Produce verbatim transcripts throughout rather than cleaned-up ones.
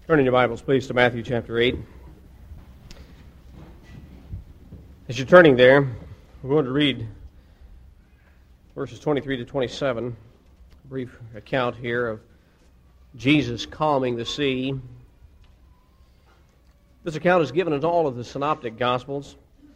Turn in your Bibles, please, to Matthew chapter eight. As you're turning there, we're going to read verses twenty-three to twenty-seven, a brief account here of Jesus calming the sea. This account is given in all of the synoptic Gospels.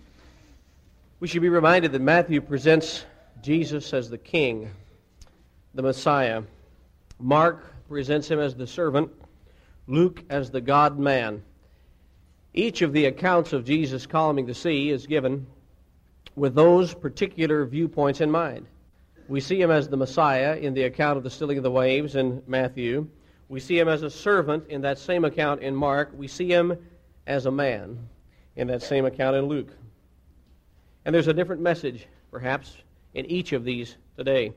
We should be reminded that Matthew presents Jesus as the King, the Messiah. Mark presents him as the servant, Luke as the God-man. Each of the accounts of Jesus calming the sea is given with those particular viewpoints in mind. We see him as the Messiah in the account of the stilling of the waves in Matthew. We see him as a servant in that same account in Mark. We see him as a man in that same account in Luke. And there's a different message, perhaps, in each of these today.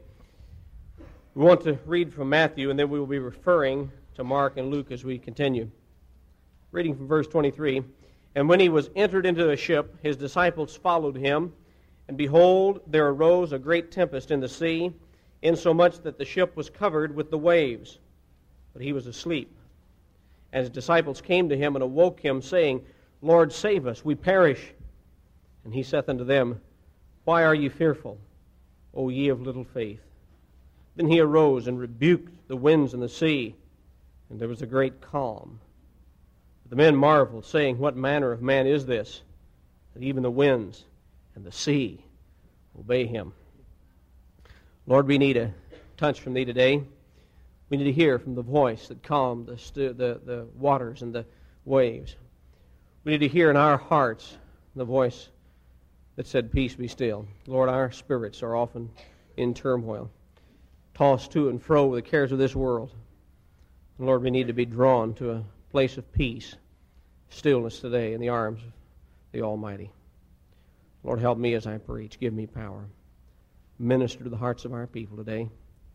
We want to read from Matthew, and then we will be referring to Mark and Luke as we continue. Reading from verse twenty-three, "And when he was entered into a ship, his disciples followed him, and behold, there arose a great tempest in the sea, insomuch that the ship was covered with the waves. But he was asleep. And his disciples came to him and awoke him, saying, Lord, save us, we perish. And he saith unto them, Why are ye fearful, O ye of little faith? Then he arose and rebuked the winds and the sea, and there was a great calm. But the men marveled, saying, What manner of man is this, that even the winds and the sea obey him?" Lord, we need a touch from thee today. We need to hear from the voice that calmed the, stu- the, the waters and the waves. We need to hear in our hearts the voice that said, Peace, be still. Lord, our spirits are often in turmoil, tossed to and fro with the cares of this world. And Lord, we need to be drawn to a place of peace, stillness today in the arms of the Almighty. Lord, help me as I preach. Give me power. Minister to the hearts of our people today.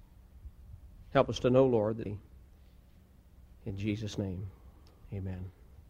Help us to know, Lord, that He, in Jesus' name, amen.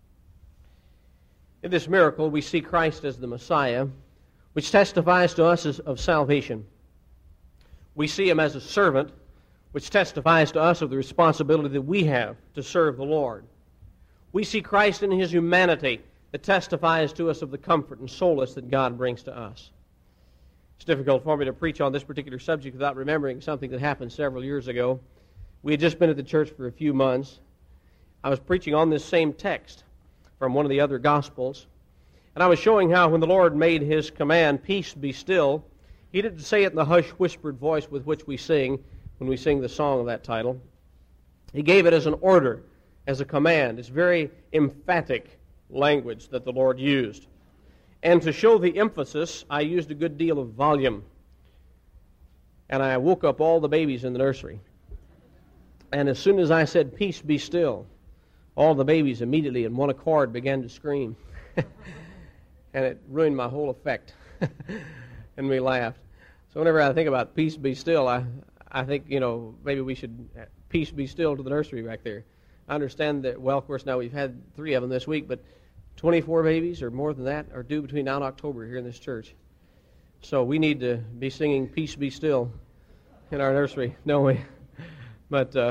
In this miracle, we see Christ as the Messiah, which testifies to us as, of salvation. We see Him as a servant, which testifies to us of the responsibility that we have to serve the Lord. We see Christ in His humanity that testifies to us of the comfort and solace that God brings to us. It's difficult for me to preach on this particular subject without remembering something that happened several years ago. We had just been at the church for a few months. I was preaching on this same text from one of the other Gospels, and I was showing how when the Lord made His command, Peace, be still, He didn't say it in the hushed, whispered voice with which we sing when we sing the song of that title. He gave it as an order, as a command. It's very emphatic language that the Lord used. And to show the emphasis, I used a good deal of volume. And I woke up all the babies in the nursery. And as soon as I said, Peace, be still, all the babies immediately in one accord began to scream. And it ruined my whole effect. And we laughed. So whenever I think about peace be still, I, I think, you know, maybe we should peace be still to the nursery back there. I understand that, well, of course, now we've had three of them this week, but twenty-four babies or more than that are due between now and October here in this church. So we need to be singing Peace Be Still in our nursery, don't we? But uh,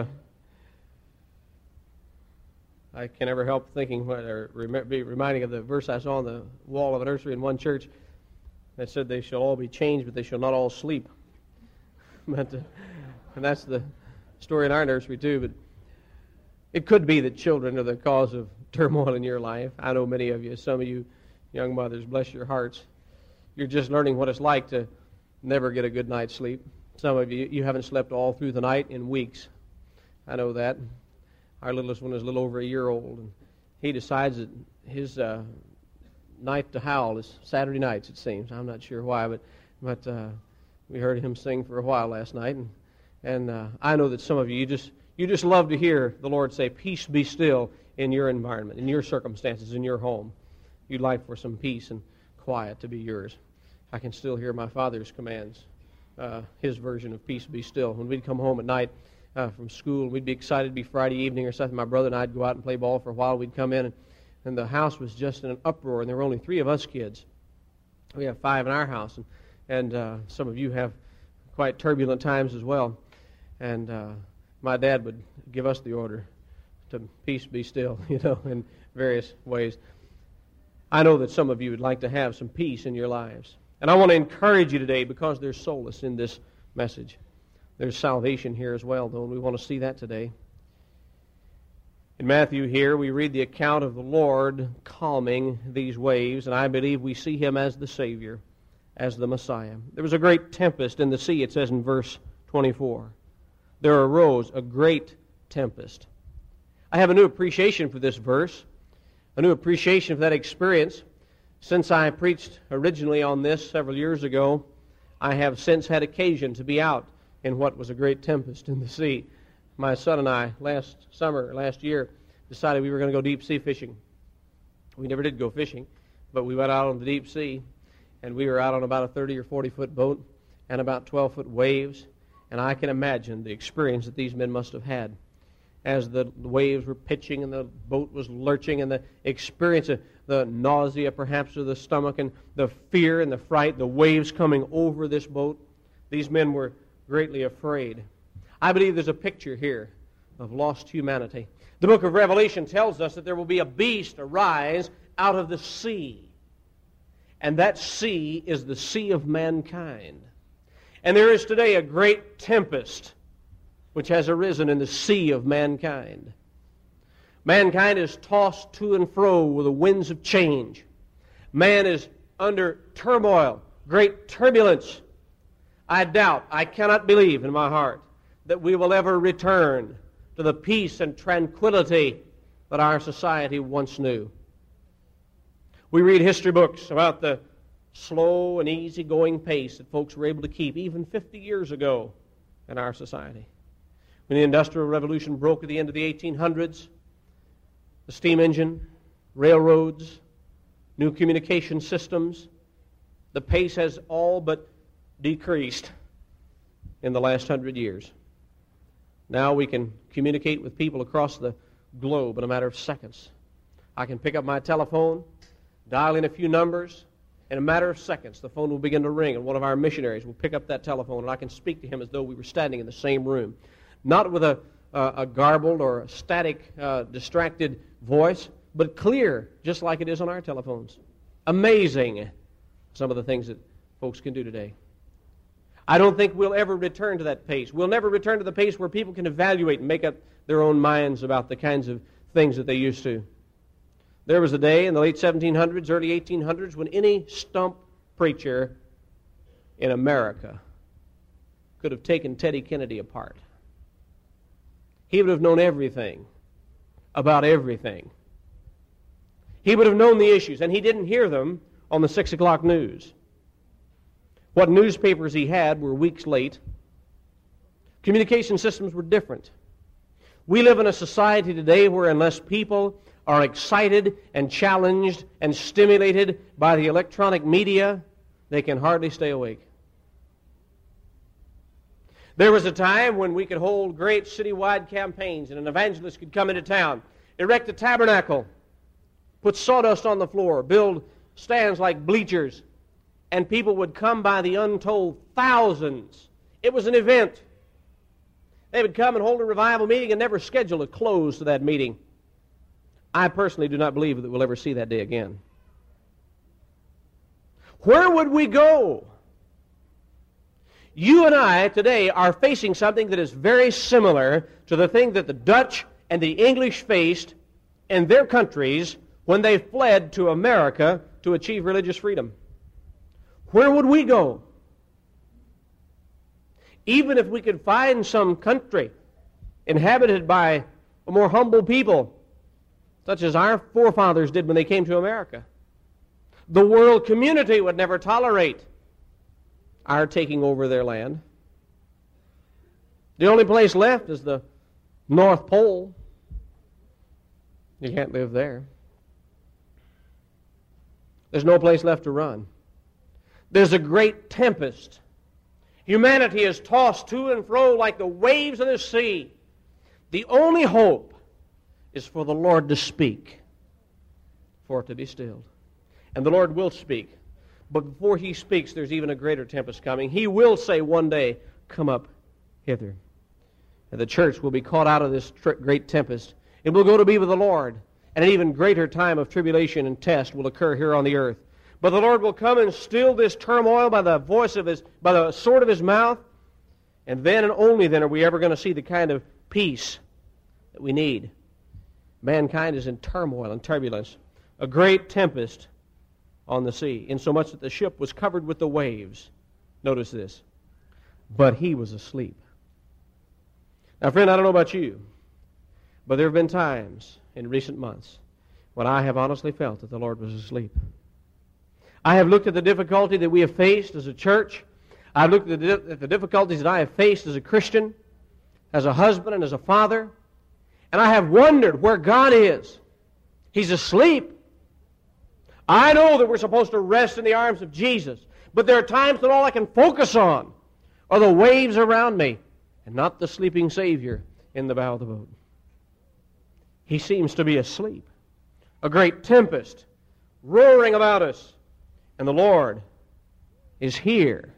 I can never help thinking, or be reminding of the verse I saw on the wall of a nursery in one church that said, They shall all be changed, but they shall not all sleep. But uh, and that's the story in our nursery too. But it could be that children are the cause of turmoil in your life. I know many of you, some of you young mothers, bless your hearts, you're just learning what it's like to never get a good night's sleep. Some of you, you haven't slept all through the night in weeks. I know that. Our littlest one is a little over a year old, and he decides that his uh, night to howl is Saturday nights, it seems. I'm not sure why, but but uh, we heard him sing for a while last night, and and uh, I know that some of you, you just you just love to hear the Lord say, Peace be still in your environment, in your circumstances, in your home. You'd like for some peace and quiet to be yours. I can still hear my father's commands, uh, his version of peace be still. When we'd come home at night uh, from school, we'd be excited to be Friday evening or something. My brother and I'd go out and play ball for a while. We'd come in, and, and the house was just in an uproar, and there were only three of us kids. We have five in our house, and, and uh, some of you have quite turbulent times as well. And uh, my dad would give us the order to peace be still, you know, in various ways. I know that some of you would like to have some peace in your lives. And I want to encourage you today because there's solace in this message. There's salvation here as well, though, and we want to see that today. In Matthew here, we read the account of the Lord calming these waves, and I believe we see Him as the Savior, as the Messiah. There was a great tempest in the sea, it says in verse twenty-four. There arose a great tempest. I have a new appreciation for this verse, a new appreciation for that experience. Since I preached originally on this several years ago, I have since had occasion to be out in what was a great tempest in the sea. My son and I, last summer, last year, decided we were going to go deep sea fishing. We never did go fishing, but we went out on the deep sea, and we were out on about a thirty or forty foot boat and about twelve foot waves, and I can imagine the experience that these men must have had as the waves were pitching and the boat was lurching, and the experience of the nausea perhaps of the stomach and the fear and the fright, the waves coming over this boat. These men were greatly afraid. I believe there's a picture here of lost humanity. The book of Revelation tells us that there will be a beast arise out of the sea. And that sea is the sea of mankind. And there is today a great tempest which has arisen in the sea of mankind. Mankind is tossed to and fro with the winds of change. Man is under turmoil, great turbulence. I doubt, I cannot believe in my heart that we will ever return to the peace and tranquility that our society once knew. We read history books about the slow and easy-going pace that folks were able to keep even fifty years ago in our society. When the Industrial Revolution broke at the end of the eighteen hundreds, the steam engine, railroads, new communication systems, the pace has all but decreased in the last hundred years. Now we can communicate with people across the globe in a matter of seconds. I can pick up my telephone, dial in a few numbers. In a matter of seconds, the phone will begin to ring, and one of our missionaries will pick up that telephone, and I can speak to him as though we were standing in the same room. Not with a, uh, a garbled or a static, uh, distracted voice, but clear, just like it is on our telephones. Amazing, some of the things that folks can do today. I don't think we'll ever return to that pace. We'll never return to the pace where people can evaluate and make up their own minds about the kinds of things that they used to. There was a day in the late seventeen hundreds, early eighteen hundreds, when any stump preacher in America could have taken Teddy Kennedy apart. He would have known everything about everything. He would have known the issues, and he didn't hear them on the six o'clock news. What newspapers he had were weeks late. Communication systems were different. We live in a society today where unless people are excited and challenged and stimulated by the electronic media, they can hardly stay awake. There was a time when we could hold great citywide campaigns and an evangelist could come into town, erect a tabernacle, put sawdust on the floor, build stands like bleachers, and people would come by the untold thousands. It was an event. They would come and hold a revival meeting and never schedule a close to that meeting. I personally do not believe that we'll ever see that day again. Where would we go? You and I today are facing something that is very similar to the thing that the Dutch and the English faced in their countries when they fled to America to achieve religious freedom. Where would we go? Even if we could find some country inhabited by a more humble people, such as our forefathers did when they came to America, the world community would never tolerate our taking over their land. The only place left is the North Pole. You can't live there. There's no place left to run. There's a great tempest. Humanity is tossed to and fro like the waves of the sea. The only hope is for the Lord to speak, for it to be stilled. And the Lord will speak. But before He speaks, there's even a greater tempest coming. He will say one day, "Come up hither." And the church will be caught out of this tr- great tempest and we'll go to be with the Lord. And an even greater time of tribulation and test will occur here on the earth. But the Lord will come and still this turmoil by the voice of His, by the sword of His mouth. And then and only then are we ever going to see the kind of peace that we need. Mankind is in turmoil and turbulence. A great tempest on the sea, insomuch that the ship was covered with the waves. Notice this. But He was asleep. Now, friend, I don't know about you, but there have been times in recent months when I have honestly felt that the Lord was asleep. I have looked at the difficulty that we have faced as a church. I've looked at the, at the difficulties that I have faced as a Christian, as a husband and as a father, and I have wondered where God is. He's asleep. I know that we're supposed to rest in the arms of Jesus, but there are times that all I can focus on are the waves around me and not the sleeping Savior in the bow of the boat. He seems to be asleep. A great tempest roaring about us, and the Lord is here,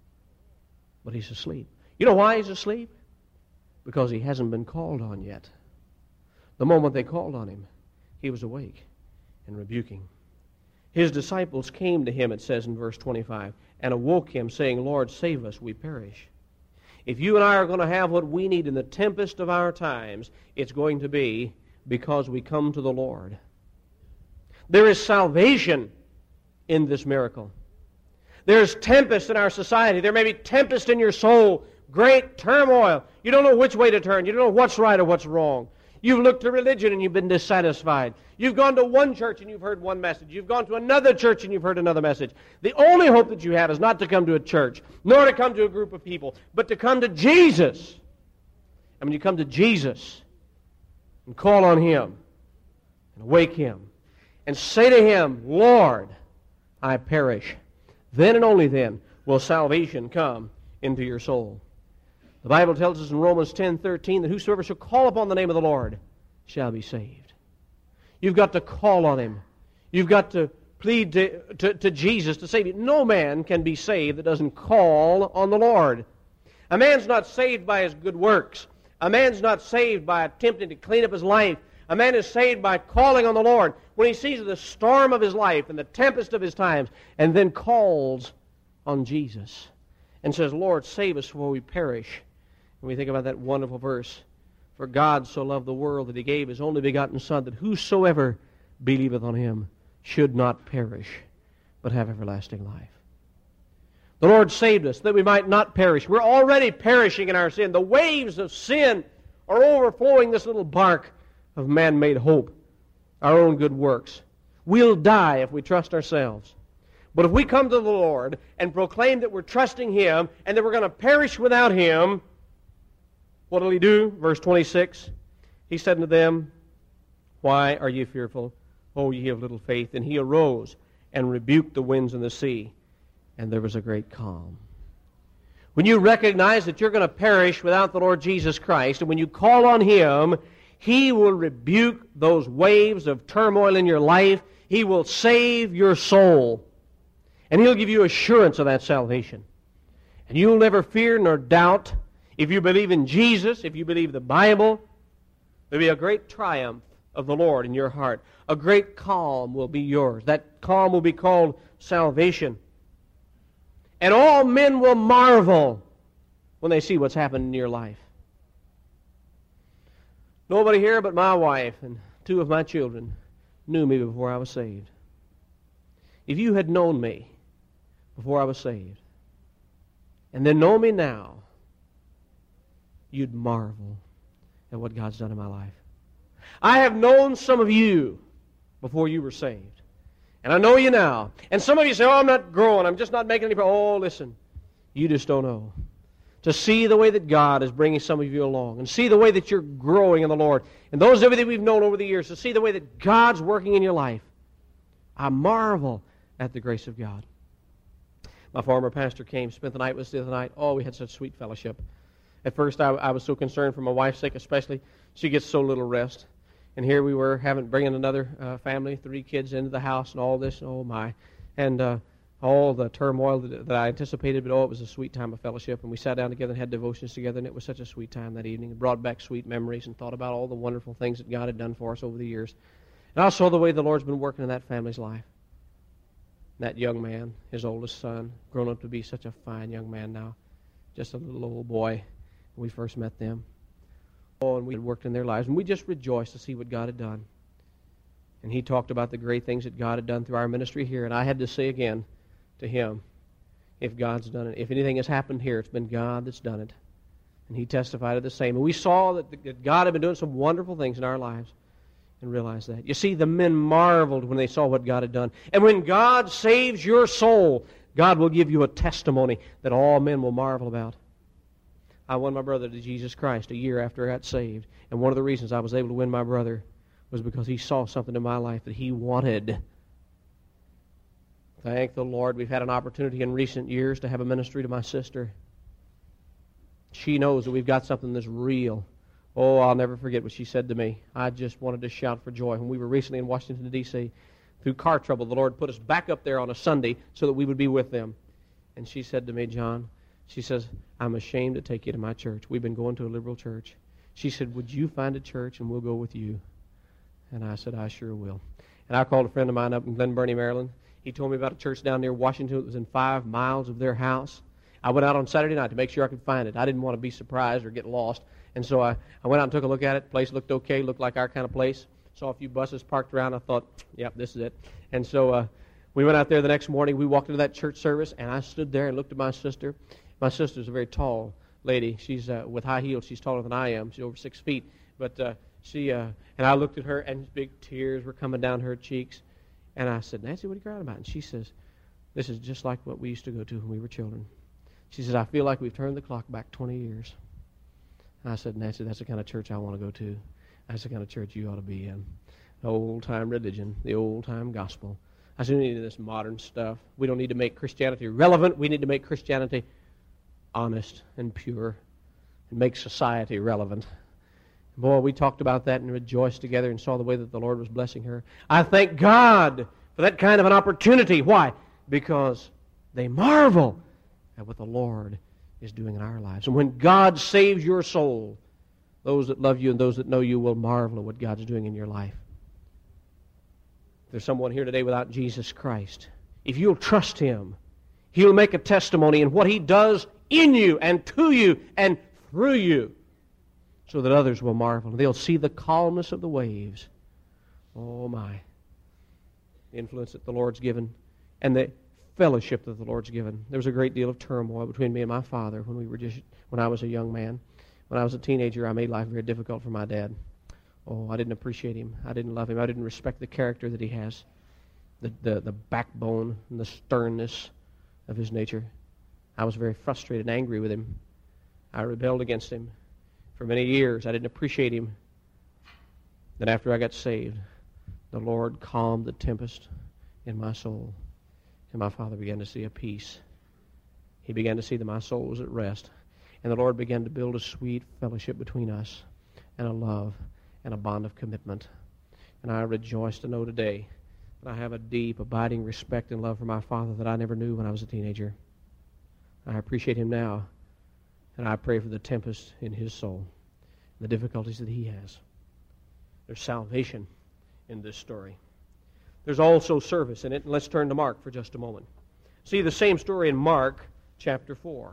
but He's asleep. You know why He's asleep? Because He hasn't been called on yet. The moment they called on Him, He was awake and rebuking. His disciples came to Him, it says in verse twenty-five, and awoke Him, saying, Lord, save us, we perish. If you and I are going to have what we need in the tempest of our times, it's going to be because we come to the Lord. There is salvation in this miracle. There's tempest in our society. There may be tempest in your soul, great turmoil. You don't know which way to turn. You don't know what's right or what's wrong. You've looked to religion and you've been dissatisfied. You've gone to one church and you've heard one message. You've gone to another church and you've heard another message. The only hope that you have is not to come to a church, nor to come to a group of people, but to come to Jesus. And when you come to Jesus and call on Him and awake Him and say to Him, Lord, I perish, then and only then will salvation come into your soul. The Bible tells us in Romans ten thirteen that whosoever shall call upon the name of the Lord shall be saved. You've got to call on Him. You've got to plead to, to, to Jesus to save you. No man can be saved that doesn't call on the Lord. A man's not saved by his good works. A man's not saved by attempting to clean up his life. A man is saved by calling on the Lord when he sees the storm of his life and the tempest of his times, and then calls on Jesus and says, Lord, save us before we perish. And we think about that wonderful verse, for God so loved the world that He gave His only begotten Son, that whosoever believeth on Him should not perish, but have everlasting life. The Lord saved us that we might not perish. We're already perishing in our sin. The waves of sin are overflowing this little bark of man-made hope, our own good works. We'll die if we trust ourselves. But if we come to the Lord and proclaim that we're trusting Him and that we're going to perish without Him, what will He do? Verse twenty-six, He said unto them, Why are ye fearful, O ye of little faith? And He arose and rebuked the winds and the sea, and there was a great calm. When you recognize that you're going to perish without the Lord Jesus Christ, and when you call on Him, He will rebuke those waves of turmoil in your life. He will save your soul. And He'll give you assurance of that salvation. And you'll never fear nor doubt. If you believe in Jesus, if you believe the Bible, there'll be a great triumph of the Lord in your heart. A great calm will be yours. That calm will be called salvation. And all men will marvel when they see what's happened in your life. Nobody here but my wife and two of my children knew me before I was saved. If you had known me before I was saved, and then know me now, you'd marvel at what God's done in my life. I have known some of you before you were saved. And I know you now. And some of you say, oh, I'm not growing. I'm just not making any progress. Oh, listen. You just don't know. To see the way that God is bringing some of you along and see the way that you're growing in the Lord. And those of you that we've known over the years, to see the way that God's working in your life. I marvel at the grace of God. My former pastor came, spent the night with us the other night. Oh, we had such sweet fellowship. At first, I, I was so concerned for my wife's sake, especially. She gets so little rest. And here we were, having bringing another uh, family, three kids into the house and all this. Oh, my. And uh, all the turmoil that, that I anticipated, but oh, it was a sweet time of fellowship. And we sat down together and had devotions together, and it was such a sweet time that evening. It brought back sweet memories and thought about all the wonderful things that God had done for us over the years. And I saw the way the Lord's been working in that family's life. That young man, his oldest son, grown up to be such a fine young man now, just a little old boy when we first met them. Oh, and we had worked in their lives, and we just rejoiced to see what God had done. And he talked about the great things that God had done through our ministry here, and I had to say again to him, if God's done it, if anything has happened here, it's been God that's done it. And he testified of the same. And we saw that, that God had been doing some wonderful things in our lives and realized that. You see, the men marveled when they saw what God had done. And when God saves your soul, God will give you a testimony that all men will marvel about. I won my brother to Jesus Christ a year after I got saved. And one of the reasons I was able to win my brother was because he saw something in my life that he wanted. Thank the Lord, we've had an opportunity in recent years to have a ministry to my sister. She knows that we've got something that's real. Oh, I'll never forget what she said to me. I just wanted to shout for joy. When we were recently in Washington, D C, through car trouble, the Lord put us back up there on a Sunday so that we would be with them. And she said to me, John, she says, I'm ashamed to take you to my church. We've been going to a liberal church. She said, would you find a church and we'll go with you? And I said, I sure will. And I called a friend of mine up in Glen Burnie, Maryland. He told me about a church down near Washington that was in five miles of their house. I went out on Saturday night to make sure I could find it. I didn't want to be surprised or get lost. And so I, I went out and took a look at it. The place looked okay, looked like our kind of place. Saw a few buses parked around. I thought, yep, this is it. And so uh, we went out there the next morning. We walked into that church service, and I stood there and looked at my sister. My sister's a very tall lady. She's uh, with high heels. She's taller than I am. She's over six feet. But uh, she, uh, and I looked at her, and big tears were coming down her cheeks. And I said, Nancy, what are you crying about? And she says, this is just like what we used to go to when we were children. She says, I feel like we've turned the clock back twenty years. And I said, Nancy, that's the kind of church I want to go to. That's the kind of church you ought to be in. The old-time religion, the old-time gospel. I said, we need this modern stuff. We don't need to make Christianity relevant. We need to make Christianity honest and pure and make society relevant. Boy, we talked about that and rejoiced together and saw the way that the Lord was blessing her. I thank God for that kind of an opportunity. Why? Because they marvel at what the Lord is doing in our lives. And when God saves your soul, those that love you and those that know you will marvel at what God's doing in your life. If there's someone here today without Jesus Christ, if you'll trust Him, He'll make a testimony in what He does in you and to you and through you, so that others will marvel. They'll see the calmness of the waves. Oh, my. The influence that the Lord's given and the fellowship that the Lord's given. There was a great deal of turmoil between me and my father when we were just when I was a young man. When I was a teenager, I made life very difficult for my dad. Oh, I didn't appreciate him. I didn't love him. I didn't respect the character that he has, the, the, the backbone and the sternness of his nature. I was very frustrated and angry with him. I rebelled against him. For many years, I didn't appreciate him. Then after I got saved, the Lord calmed the tempest in my soul. And my father began to see a peace. He began to see that my soul was at rest. And the Lord began to build a sweet fellowship between us and a love and a bond of commitment. And I rejoice to know today that I have a deep, abiding respect and love for my father that I never knew when I was a teenager. I appreciate him now. And I pray for the tempest in his soul, the difficulties that he has. There's salvation in this story. There's also service in it. And let's turn to Mark for just a moment. See the same story in Mark chapter four.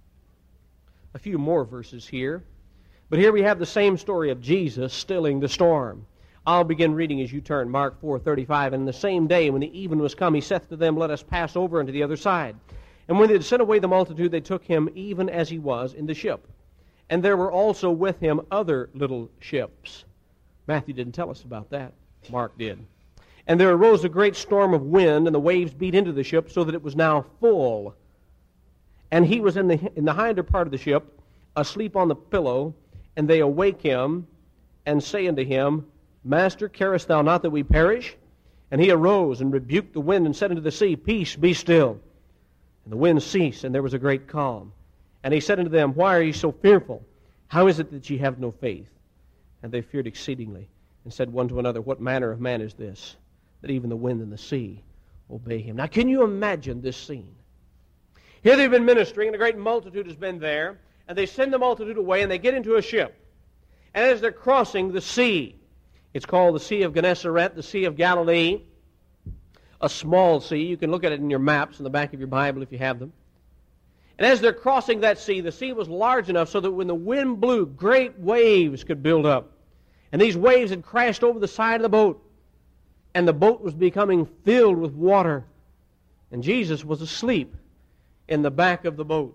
A few more verses here. But here we have the same story of Jesus stilling the storm. I'll begin reading as you turn. Mark four thirty-five. And the same day when the even was come, he saith to them, Let us pass over unto the other side. And when they had sent away the multitude, they took him even as he was in the ship. And there were also with him other little ships. Matthew didn't tell us about that. Mark did. And there arose a great storm of wind, and the waves beat into the ship, so that it was now full. And he was in the in the hinder part of the ship, asleep on the pillow, and they awake him, and say unto him, Master, carest thou not that we perish? And he arose, and rebuked the wind, and said unto the sea, Peace, be still. And the wind ceased, and there was a great calm. And he said unto them, Why are ye so fearful? How is it that ye have no faith? And they feared exceedingly, and said one to another, What manner of man is this, that even the wind and the sea obey him. Now, can you imagine this scene? Here they've been ministering, and a great multitude has been there, and they send the multitude away, and they get into a ship. And as they're crossing the sea, it's called the Sea of Gennesaret, the Sea of Galilee, a small sea. You can look at it in your maps in the back of your Bible if you have them. And as they're crossing that sea, the sea was large enough so that when the wind blew, great waves could build up. And these waves had crashed over the side of the boat, and the boat was becoming filled with water. And Jesus was asleep in the back of the boat.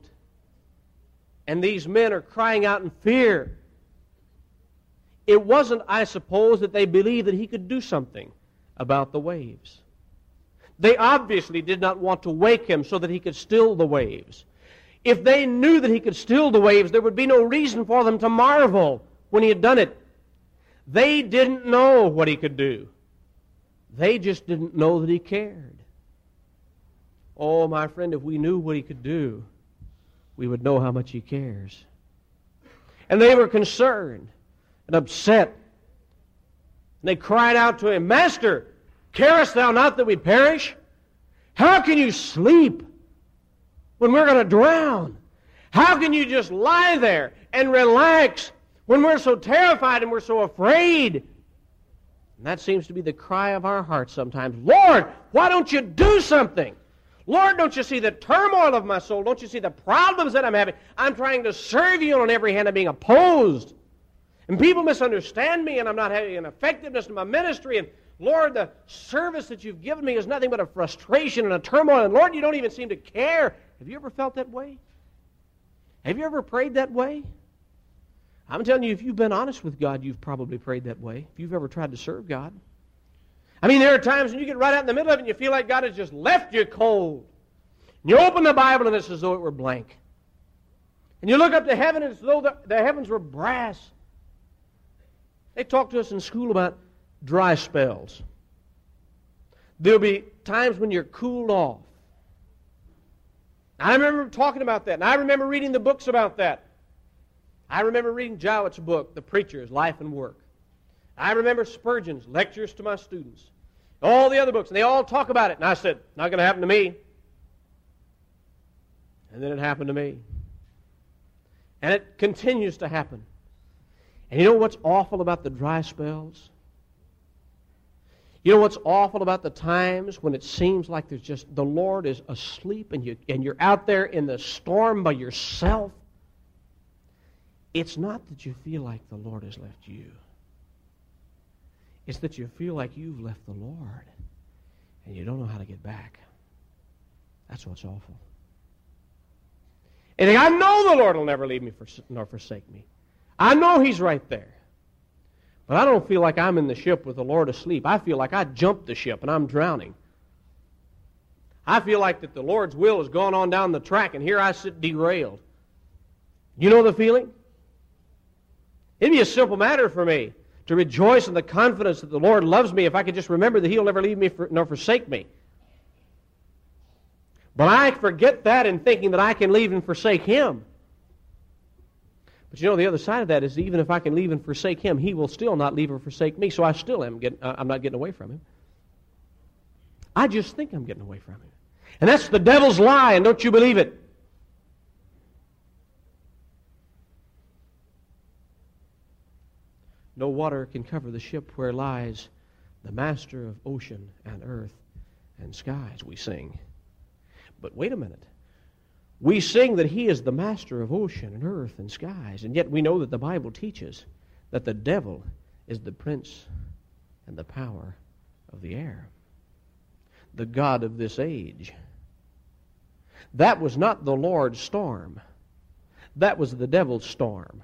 And these men are crying out in fear. It wasn't, I suppose, that they believed that he could do something about the waves. They obviously did not want to wake him so that he could still the waves. If they knew that he could still the waves, there would be no reason for them to marvel when he had done it. They didn't know what he could do. They just didn't know that he cared. Oh, my friend, if we knew what he could do, we would know how much he cares. And they were concerned and upset. And they cried out to him, Master, carest thou not that we perish? How can you sleep when we're going to drown? How can you just lie there and relax when we're so terrified and we're so afraid? And that seems to be the cry of our hearts sometimes. Lord, why don't you do something? Lord, don't you see the turmoil of my soul? Don't you see the problems that I'm having? I'm trying to serve you, and on every hand I'm being opposed. And people misunderstand me, and I'm not having an effectiveness in my ministry. And Lord, the service that you've given me is nothing but a frustration and a turmoil. And Lord, you don't even seem to care. Have you ever felt that way? Have you ever prayed that way? I'm telling you, if you've been honest with God, you've probably prayed that way. If you've ever tried to serve God. I mean, there are times when you get right out in the middle of it and you feel like God has just left you cold. And you open the Bible and it's as though it were blank. And you look up to heaven and it's as though the, the heavens were brass. They talk to us in school about dry spells. There'll be times when you're cooled off. I remember talking about that, and I remember reading the books about that. I remember reading Jowett's book, The Preacher's Life and Work. I remember Spurgeon's lectures to my students. All the other books, and they all talk about it. And I said, not going to happen to me. And then it happened to me. And it continues to happen. And you know what's awful about the dry spells? You know what's awful about the times when it seems like there's just, the Lord is asleep and, you, and you're out there in the storm by yourself? It's not that you feel like the Lord has left you. It's that you feel like you've left the Lord and you don't know how to get back. That's what's awful. And I know the Lord will never leave me nor forsake me. I know He's right there. But I don't feel like I'm in the ship with the Lord asleep. I feel like I jumped the ship and I'm drowning. I feel like that the Lord's will has gone on down the track and here I sit derailed. You know the feeling? It'd be a simple matter for me to rejoice in the confidence that the Lord loves me if I could just remember that He'll never leave me for, nor forsake me. But I forget that in thinking that I can leave and forsake Him. But you know, the other side of that is even if I can leave and forsake Him, He will still not leave or forsake me, so I still am getting, uh, I'm not getting away from Him. I just think I'm getting away from Him. And that's the devil's lie, and don't you believe it. No water can cover the ship where lies the master of ocean and earth and skies, we sing. But wait a minute. We sing that He is the master of ocean and earth and skies, and yet we know that the Bible teaches that the devil is the prince and the power of the air, the god of this age. That was not the Lord's storm. That was the devil's storm.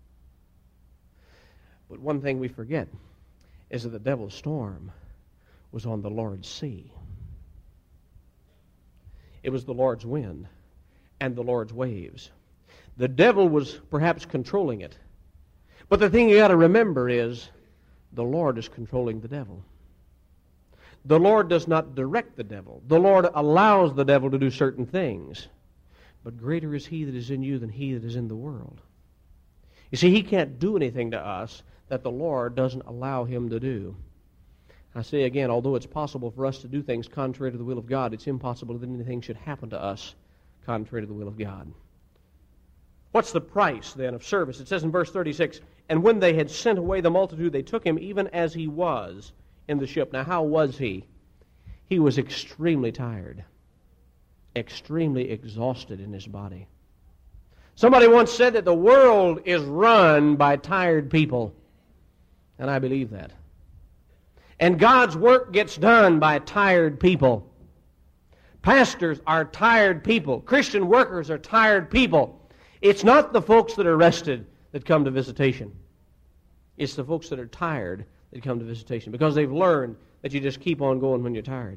But one thing we forget is that the devil's storm was on the Lord's sea. It was the Lord's wind and the Lord's waves. The devil was perhaps controlling it. But the thing you got to remember is the Lord is controlling the devil. The Lord does not direct the devil. The Lord allows the devil to do certain things. But greater is He that is in you than he that is in the world. You see, He can't do anything to us that the Lord doesn't allow Him to do. I say again, although it's possible for us to do things contrary to the will of God, it's impossible that anything should happen to us contrary to the will of God. What's the price, then, of service? It says in verse thirty-six, "And when they had sent away the multitude, they took him even as he was in the ship." Now, how was he? He was extremely tired, extremely exhausted in his body. Somebody once said that the world is run by tired people, and I believe that. And God's work gets done by tired people. Pastors are tired people. Christian workers are tired people. It's not the folks that are rested that come to visitation. It's the folks that are tired that come to visitation because they've learned that you just keep on going when you're tired.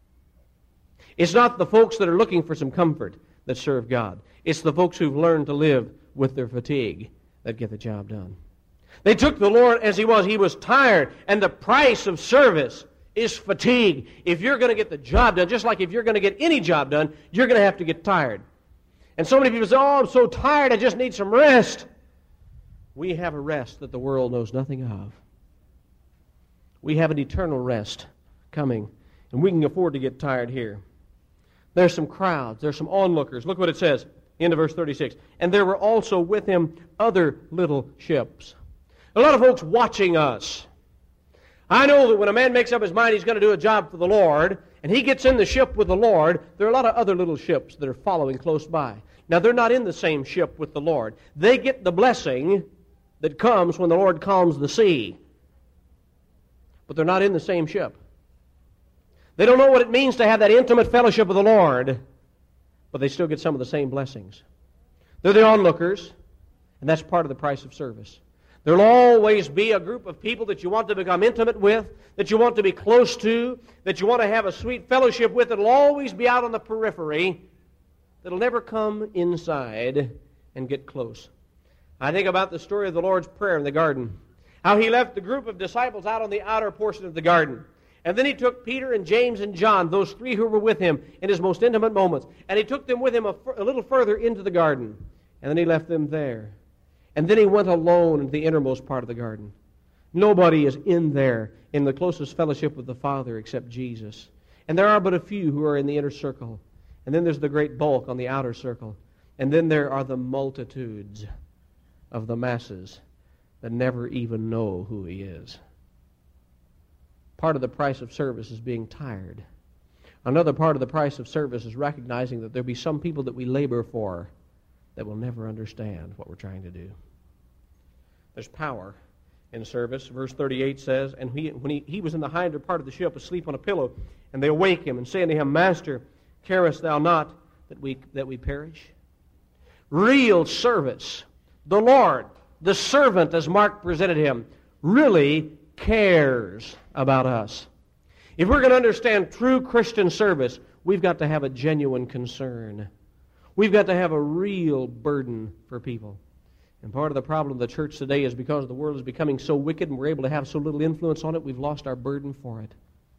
It's not the folks that are looking for some comfort that serve God. It's the folks who've learned to live with their fatigue that get the job done. They took the Lord as He was. He was tired, and the price of service is fatigue. If you're going to get the job done, just like if you're going to get any job done, you're going to have to get tired. And so many people say, "Oh, I'm so tired, I just need some rest." We have a rest that the world knows nothing of. We have an eternal rest coming, and we can afford to get tired here. There's some crowds, there's some onlookers. Look what it says, into verse thirty-six. "And there were also with him other little ships." A lot of folks watching us. I know that when a man makes up his mind he's going to do a job for the Lord, and he gets in the ship with the Lord, there are a lot of other little ships that are following close by. Now, they're not in the same ship with the Lord. They get the blessing that comes when the Lord calms the sea. But they're not in the same ship. They don't know what it means to have that intimate fellowship with the Lord, but they still get some of the same blessings. They're the onlookers, and that's part of the price of service. There'll always be a group of people that you want to become intimate with, that you want to be close to, that you want to have a sweet fellowship with. That'll always be out on the periphery, that'll never come inside and get close. I think about the story of the Lord's Prayer in the garden, how He left the group of disciples out on the outer portion of the garden. And then He took Peter and James and John, those three who were with Him in His most intimate moments, and He took them with Him a, a little further into the garden. And then He left them there. And then He went alone into the innermost part of the garden. Nobody is in there in the closest fellowship with the Father except Jesus. And there are but a few who are in the inner circle. And then there's the great bulk on the outer circle. And then there are the multitudes of the masses that never even know who He is. Part of the price of service is being tired. Another part of the price of service is recognizing that there'll be some people that we labor for that will never understand what we're trying to do. There's power in service. Verse thirty-eight says, "And he, when he, he was in the hinder part of the ship, asleep on a pillow, and they awake him, and say unto him, Master, carest thou not that we, that we perish?" Real service. The Lord, the servant, as Mark presented Him, really cares about us. If we're going to understand true Christian service, we've got to have a genuine concern. We've got to have a real burden for people. And part of the problem of the church today is because the world is becoming so wicked and we're able to have so little influence on it, we've lost our burden for it.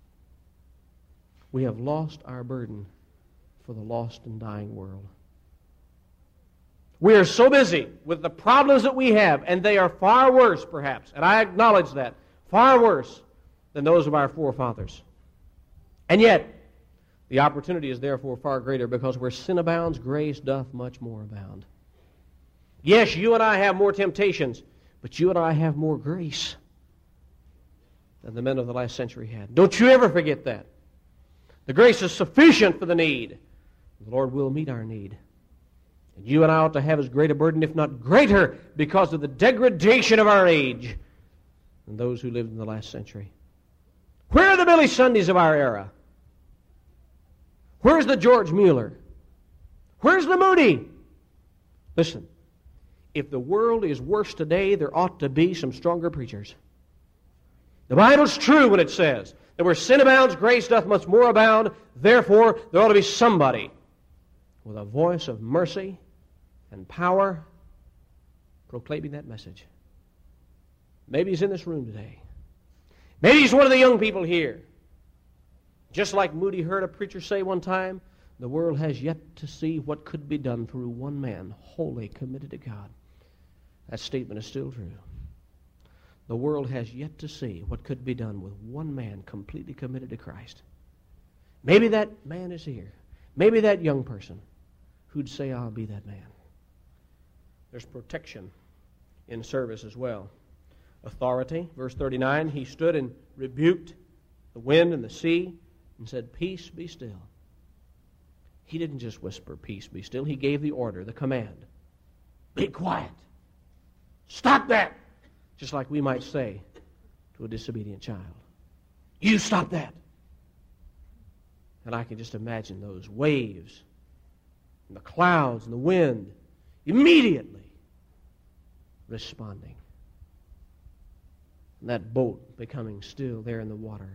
We have lost our burden for the lost and dying world. We are so busy with the problems that we have, and they are far worse, perhaps, and I acknowledge that, far worse than those of our forefathers. And yet, the opportunity is therefore far greater, because where sin abounds, grace doth much more abound. Yes, you and I have more temptations, but you and I have more grace than the men of the last century had. Don't you ever forget that. The grace is sufficient for the need. The Lord will meet our need. And you and I ought to have as great a burden, if not greater, because of the degradation of our age than those who lived in the last century. Where are the Billy Sundays of our era? Where's the George Mueller? Where's the Moody? Listen, if the world is worse today, there ought to be some stronger preachers. The Bible's true when it says that where sin abounds, grace doth much more abound. Therefore, there ought to be somebody with a voice of mercy and power proclaiming that message. Maybe he's in this room today. Maybe he's one of the young people here. Just like Moody heard a preacher say one time, the world has yet to see what could be done through one man wholly committed to God. That statement is still true. The world has yet to see what could be done with one man completely committed to Christ. Maybe that man is here. Maybe that young person who'd say, I'll be that man. There's protection in service as well. Authority, verse thirty-nine, he stood and rebuked the wind and the sea and said, peace, be still. He didn't just whisper, peace, be still. He gave the order, the command. Be quiet. Stop that. Just like we might say to a disobedient child. You stop that. And I can just imagine those waves and the clouds and the wind immediately responding. And that boat becoming still there in the water.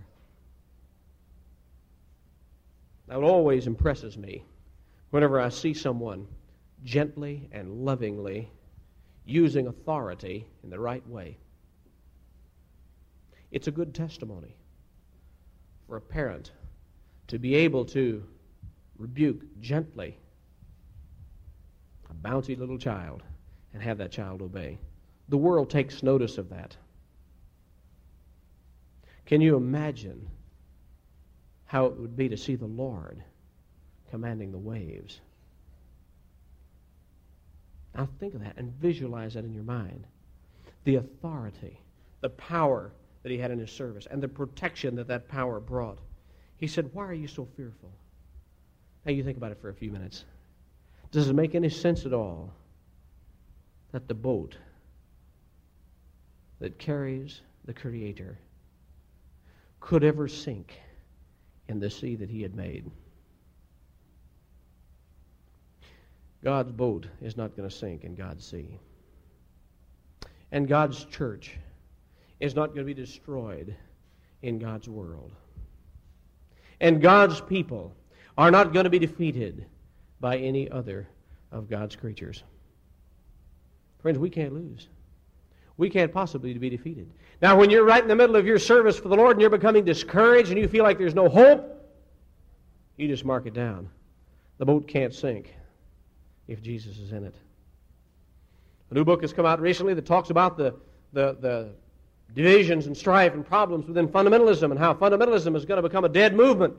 That always impresses me whenever I see someone gently and lovingly using authority in the right way. It's a good testimony for a parent to be able to rebuke gently a bouncy little child and have that child obey. The world takes notice of that. Can you imagine how it would be to see the Lord commanding the waves? Now think of that and visualize that in your mind. The authority, the power that he had in his service, and the protection that that power brought. He said, why are you so fearful? Now you think about it for a few minutes. Does it make any sense at all that the boat that carries the Creator could ever sink in the sea that he had made? God's boat is not going to sink in God's sea. And God's church is not going to be destroyed in God's world. And God's people are not going to be defeated by any other of God's creatures. Friends, we can't lose. We can't possibly be defeated. Now, when you're right in the middle of your service for the Lord and you're becoming discouraged and you feel like there's no hope, you just mark it down. The boat can't sink if Jesus is in it. A new book has come out recently that talks about the, the, the divisions and strife and problems within fundamentalism and how fundamentalism is going to become a dead movement.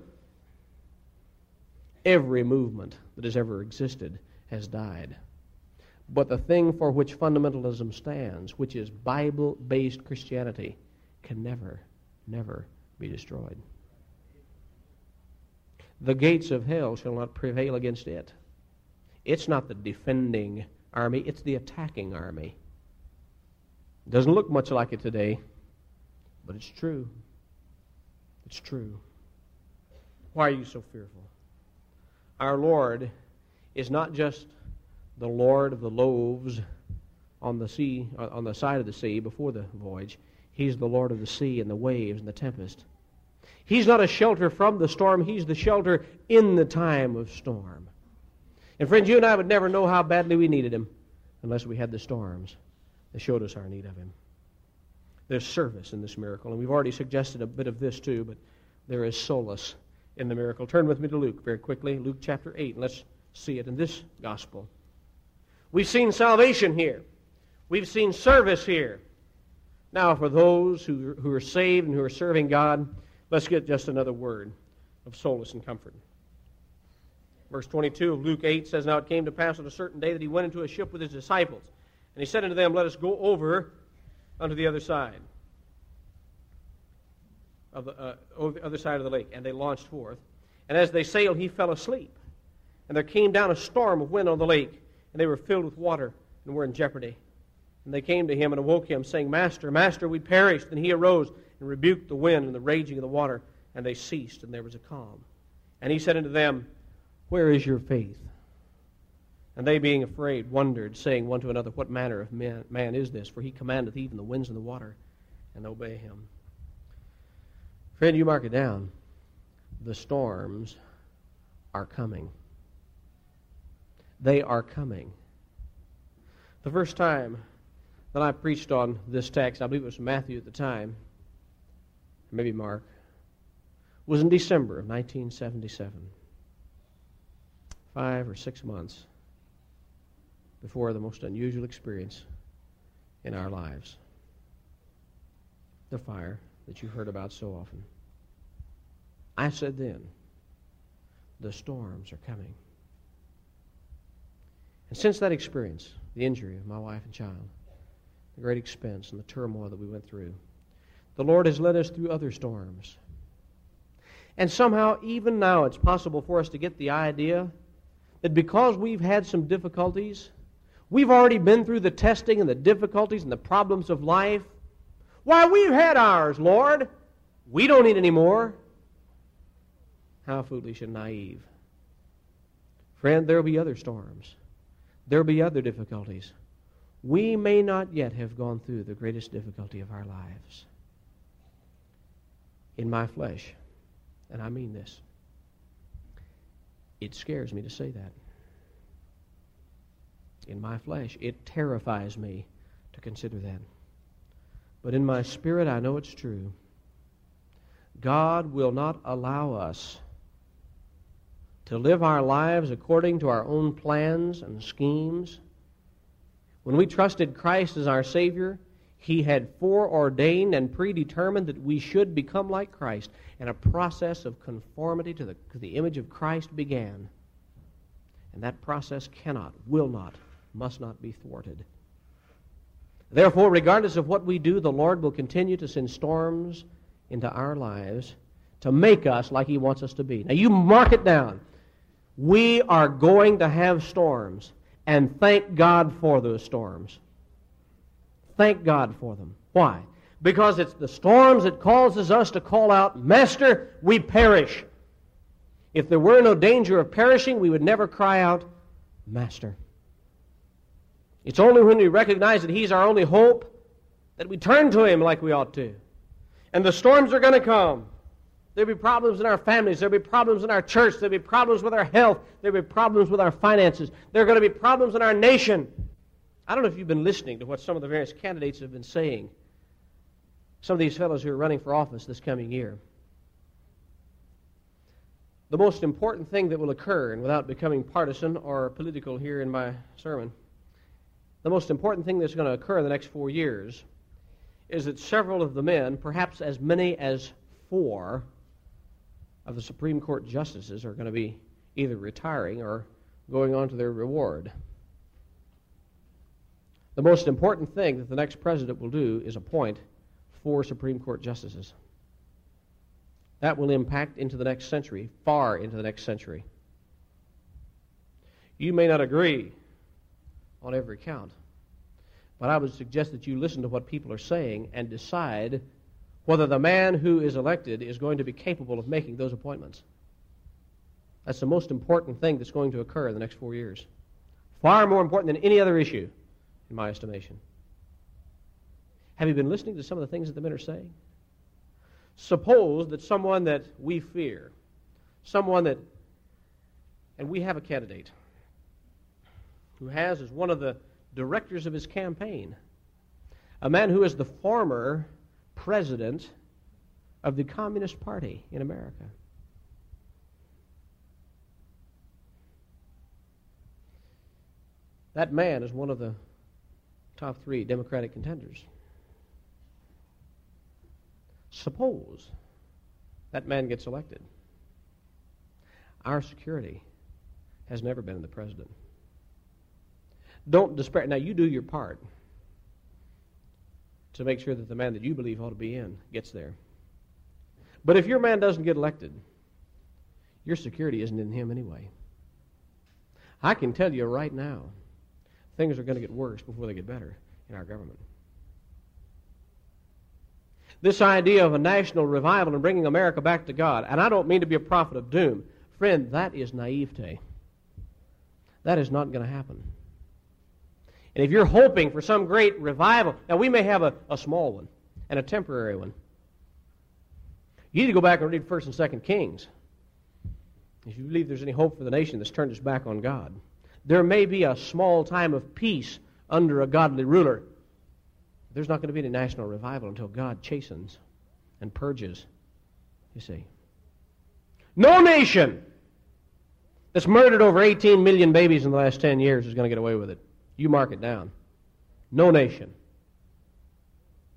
Every movement that has ever existed has died. But the thing for which fundamentalism stands, which is Bible-based Christianity, can never, never be destroyed. The gates of hell shall not prevail against it. It's not the defending army, it's the attacking army. It doesn't look much like it today, but it's true. It's true. Why are you so fearful? Our Lord is not just the Lord of the loaves on the sea, on the side of the sea before the voyage. He's the Lord of the sea and the waves and the tempest. He's not a shelter from the storm. He's the shelter in the time of storm. And friends, you and I would never know how badly we needed Him unless we had the storms that showed us our need of Him. There's service in this miracle, and we've already suggested a bit of this too, but there is solace in the miracle. Turn with me to Luke very quickly, Luke chapter eight, and let's see it in this gospel. We've seen salvation here. We've seen service here. Now, for those who, who are saved and who are serving God, let's get just another word of solace and comfort. Verse twenty-two of Luke eight says, Now it came to pass on a certain day that he went into a ship with his disciples. And he said unto them, Let us go over unto the other side of the, uh, over the other side of the lake. And they launched forth. And as they sailed, he fell asleep. And there came down a storm of wind on the lake, and they were filled with water and were in jeopardy. And they came to him and awoke him, saying, Master, Master, we perished. And he arose and rebuked the wind and the raging of the water, and they ceased, and there was a calm. And he said unto them, Where is your faith? And they, being afraid, wondered, saying one to another, What manner of man, man is this? For he commandeth even the winds and the water, and obey him. Friend, you mark it down. The storms are coming. They are coming. The first time that I preached on this text, I believe it was Matthew at the time, maybe Mark, was in December of nineteen seventy-seven. Five or six months before the most unusual experience in our lives. the fire that you've heard about so often. I said then, the storms are coming. And since that experience, the injury of my wife and child, the great expense and the turmoil that we went through, the Lord has led us through other storms. And somehow, even now, it's possible for us to get the idea that because we've had some difficulties, we've already been through the testing and the difficulties and the problems of life. Why, we've had ours, Lord. We don't need any more. How foolish and naive. Friend, there will be other storms. There will be other difficulties. We may not yet have gone through the greatest difficulty of our lives. In my flesh, and I mean this, it scares me to say that. In my flesh, it terrifies me to consider that. But in my spirit, I know it's true. God will not allow us to live our lives according to our own plans and schemes. When we trusted Christ as our Savior, He had foreordained and predetermined that we should become like Christ, and a process of conformity to the, to the image of Christ began. And that process cannot, will not, must not be thwarted. Therefore, regardless of what we do, the Lord will continue to send storms into our lives to make us like He wants us to be. Now, you mark it down. We are going to have storms, and thank God for those storms. Thank God for them. Why? Because it's the storms that causes us to call out, Master, we perish. If there were no danger of perishing, we would never cry out, Master. It's only when we recognize that He's our only hope that we turn to Him like we ought to. And the storms are going to come. There'll be problems in our families. There'll be problems in our church. There'll be problems with our health. There'll be problems with our finances. There are going to be problems in our nation. I don't know if you've been listening to what some of the various candidates have been saying. Some of these fellows who are running for office this coming year. The most important thing that will occur, and without becoming partisan or political here in my sermon, the most important thing that's going to occur in the next four years is that several of the men, perhaps as many as four of the Supreme Court justices, are going to be either retiring or going on to their reward. The most important thing that the next president will do is appoint four Supreme Court justices. That will impact into the next century, far into the next century. You may not agree on every count, but I would suggest that you listen to what people are saying and decide whether the man who is elected is going to be capable of making those appointments. That's the most important thing that's going to occur in the next four years. Far more important than any other issue, in my estimation. Have you been listening to some of the things that the men are saying? Suppose that someone that we fear, someone that, and we have a candidate who has as one of the directors of his campaign a man who is the former president of the Communist Party in America. That man is one of the top three Democratic contenders. Suppose that man gets elected. Our security has never been in the president. Don't despair. Now, you do your part to make sure that the man that you believe ought to be in gets there. But if your man doesn't get elected, your security isn't in him anyway. I can tell you right now, things are going to get worse before they get better in our government. This idea of a national revival and bringing America back to God, and I don't mean to be a prophet of doom. Friend, that is naivete. That is not going to happen. And if you're hoping for some great revival, now we may have a, a small one and a temporary one. You need to go back and read First and Second Kings. If you believe there's any hope for the nation that's turned its back on God. There may be a small time of peace under a godly ruler. There's not going to be any national revival until God chastens and purges, you see. No nation that's murdered over eighteen million babies in the last ten years is going to get away with it. You mark it down. No nation.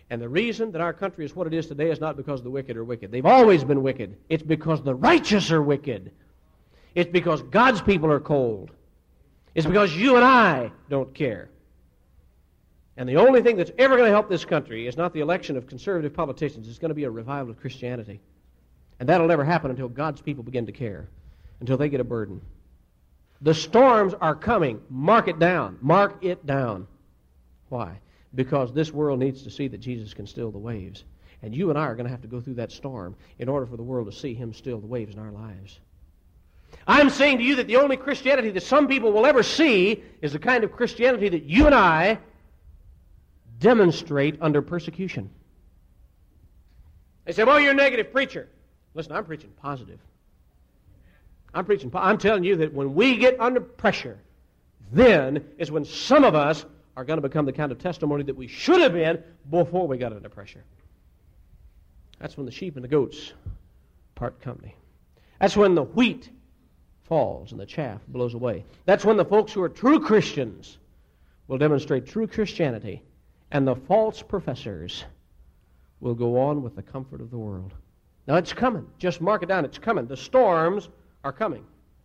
And the reason that our country is what it is today is not because the wicked are wicked. They've always been wicked. It's because the righteous are wicked. It's because God's people are cold. It's because you and I don't care. And the only thing that's ever going to help this country is not the election of conservative politicians. It's going to be a revival of Christianity. And that'll never happen until God's people begin to care, until they get a burden. The storms are coming. Mark it down. Mark it down. Why? Because this world needs to see that Jesus can still the waves. And you and I are going to have to go through that storm in order for the world to see Him still the waves in our lives. I'm saying to you that the only Christianity that some people will ever see is the kind of Christianity that you and I demonstrate under persecution. They say, well, you're a negative preacher. Listen, I'm preaching positive. I'm preaching. I'm telling you that when we get under pressure, then is when some of us are going to become the kind of testimony that we should have been before we got under pressure. That's when the sheep and the goats part company. That's when the wheat falls and the chaff blows away. That's when the folks who are true Christians will demonstrate true Christianity, and the false professors will go on with the comfort of the world. Now it's coming. Just mark it down. It's coming. The storms are coming.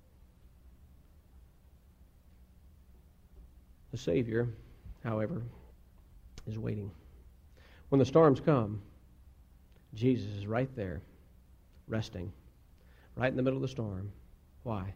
The Savior, however, is waiting. When the storms come, Jesus is right there, resting, right in the middle of the storm. Why?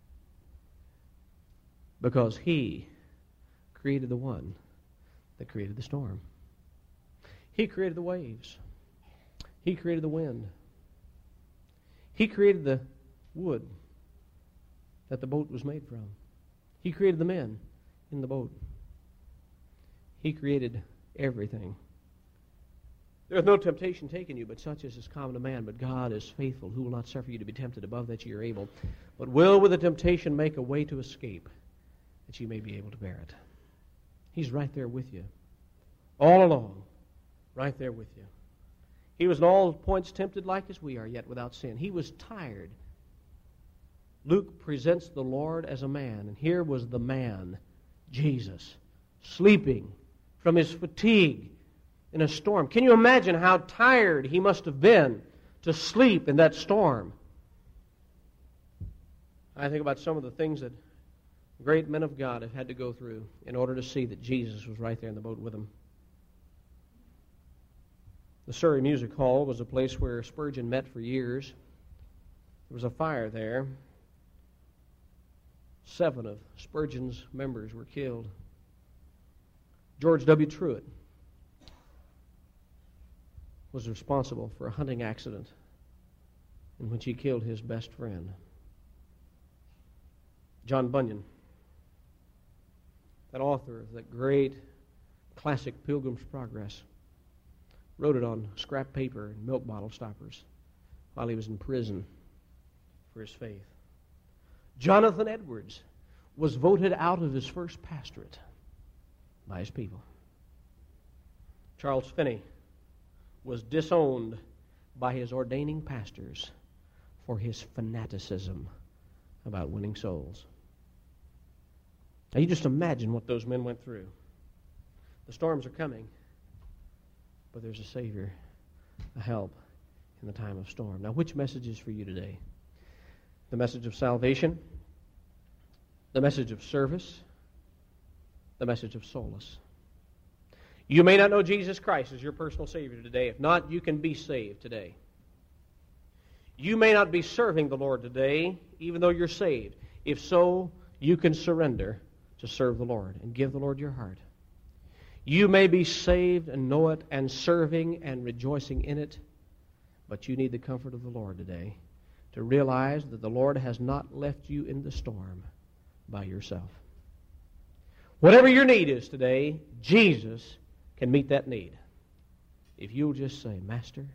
Because He created the one that created the storm. He created the waves. He created the wind. He created the wood that the boat was made from. He created the men in the boat. He created everything. There is no temptation taken you, but such as is common to man. But God is faithful, who will not suffer you to be tempted above that you are able, but will with the temptation make a way to escape, that you may be able to bear it. He's right there with you, all along, right there with you. He was in all points tempted like as we are, yet without sin. He was tired. Luke presents the Lord as a man, and here was the man, Jesus, sleeping from his fatigue in a storm. Can you imagine how tired he must have been to sleep in that storm? I think about some of the things that great men of God have had to go through in order to see that Jesus was right there in the boat with them. The Surrey Music Hall was a place where Spurgeon met for years. There was a fire there. Seven of Spurgeon's members were killed. George W. Truett was responsible for a hunting accident in which he killed his best friend. John Bunyan, that author of that great classic Pilgrim's Progress, wrote it on scrap paper and milk bottle stoppers while he was in prison for his faith. Jonathan Edwards was voted out of his first pastorate by his people. Charles Finney was disowned by his ordaining pastors for his fanaticism about winning souls. Now you just imagine what those men went through. The storms are coming, but there's a Savior, a help in the time of storm. Now, which message is for you today? The message of salvation, the message of service, the message of solace. You may not know Jesus Christ as your personal Savior today. If not, you can be saved today. You may not be serving the Lord today, even though you're saved. If so, you can surrender to serve the Lord and give the Lord your heart. You may be saved and know it and serving and rejoicing in it, but you need the comfort of the Lord today to realize that the Lord has not left you in the storm by yourself. Whatever your need is today, Jesus can meet that need. If you'll just say, Master,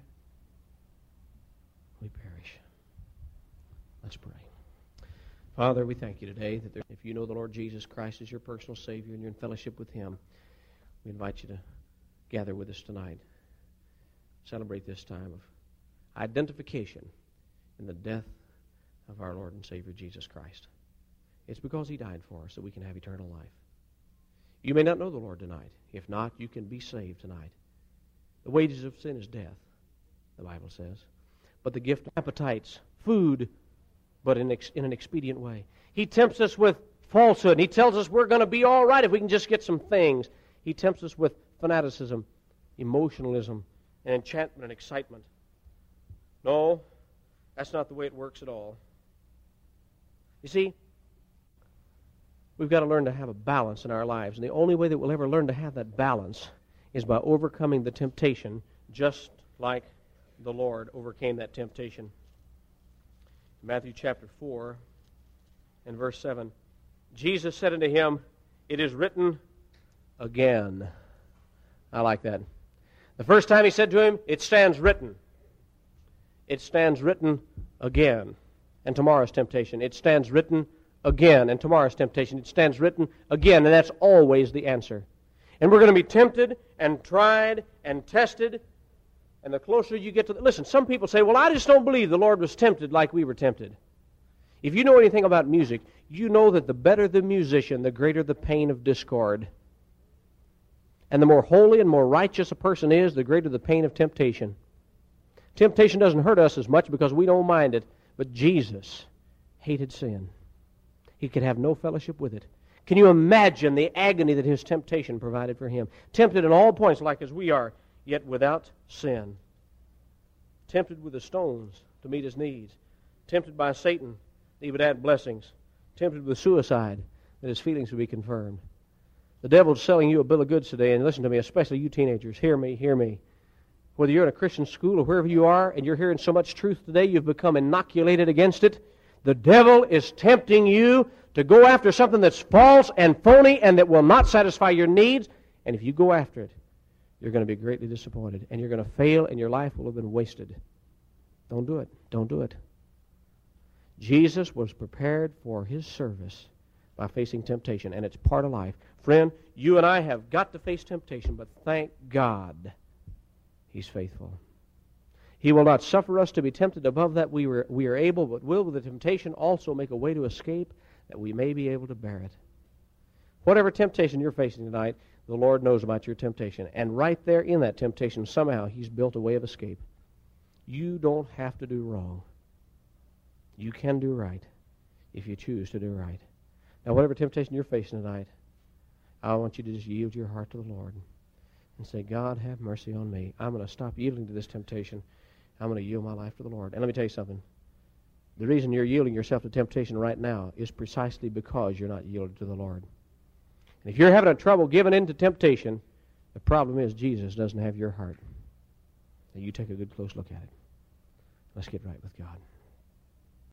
we perish. Let's pray. Father, we thank you today that there, if you know the Lord Jesus Christ as your personal Savior and you're in fellowship with Him, we invite you to gather with us tonight. Celebrate this time of identification in the death of our Lord and Savior Jesus Christ. It's because He died for us that we can have eternal life. You may not know the Lord tonight. If not, you can be saved tonight. The wages of sin is death, the Bible says. But the gift of appetites, food, but in, ex- in an expedient way. He tempts us with falsehood. And he tells us we're going to be all right if we can just get some things. He tempts us with fanaticism, emotionalism, and enchantment and excitement. No, that's not the way it works at all. You see, we've got to learn to have a balance in our lives. And the only way that we'll ever learn to have that balance is by overcoming the temptation just like the Lord overcame that temptation. Matthew chapter four and verse seven. Jesus said unto him, "It is written again." I like that. The first time he said to him, "It stands written." It stands written again. And tomorrow's temptation. It stands written again. And tomorrow's temptation. It stands written again. And that's always the answer. And we're going to be tempted and tried and tested. And the closer you get to the... Listen, some people say, well, I just don't believe the Lord was tempted like we were tempted. If you know anything about music, you know that the better the musician, the greater the pain of discord. And the more holy and more righteous a person is, the greater the pain of temptation. Temptation doesn't hurt us as much because we don't mind it, but Jesus hated sin. He could have no fellowship with it. Can you imagine the agony that his temptation provided for him? Tempted in all points like as we are, yet without sin. Tempted with the stones to meet his needs. Tempted by Satan that he would add blessings. Tempted with suicide that his feelings would be confirmed. The devil's selling you a bill of goods today, and listen to me, especially you teenagers. Hear me, hear me. Whether you're in a Christian school or wherever you are, and you're hearing so much truth today, you've become inoculated against it. The devil is tempting you to go after something that's false and phony and that will not satisfy your needs. And if you go after it, you're going to be greatly disappointed. And you're going to fail, and your life will have been wasted. Don't do it. Don't do it. Jesus was prepared for his service by facing temptation, and it's part of life. Friend, you and I have got to face temptation, but thank God he's faithful. He will not suffer us to be tempted above that we, were, we are able, but will with the temptation also make a way to escape that we may be able to bear it. Whatever temptation you're facing tonight, the Lord knows about your temptation. And right there in that temptation, somehow he's built a way of escape. You don't have to do wrong. You can do right if you choose to do right. Now, whatever temptation you're facing tonight, I want you to just yield your heart to the Lord and say, God, have mercy on me. I'm going to stop yielding to this temptation. I'm going to yield my life to the Lord. And let me tell you something. The reason you're yielding yourself to temptation right now is precisely because you're not yielded to the Lord. And if you're having a trouble giving in to temptation, the problem is Jesus doesn't have your heart. And you take a good close look at it. Let's get right with God.